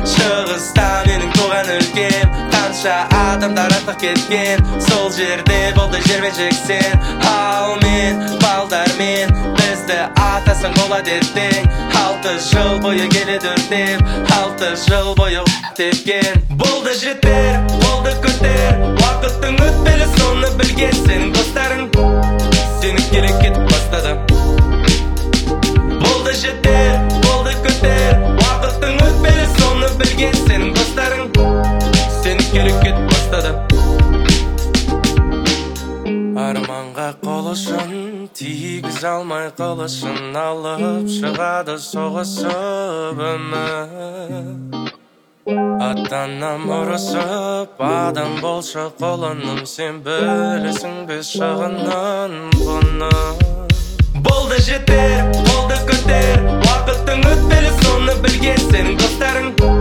Шығыста менің туған өлкем, қанша адамдар артық кеткен, сол жерде болды жермен жексен. Ал мен, балдармен, бізді атасың бола дертең. 6 жыл бойы келеді өртеп, 6 жыл бойы тепкен. Болды жетер, болды көтер, уақыттың өтпелі соны білген сенің достарың сені керек кетіп бастады. Болды жетер, болды көтер, уақыттың өтпелі соны білген сенің достарың сені керек кетіп бастады. Арманға қол ұшын тигіз алмай қылышын алып шығады соғысып өмір. Ата-анам ұрысып адам болшы құлыным, сен білесің бе шығынын бұны. Болды жетер, болды көтер, уақыттың өтпелі соны білген сенің достарың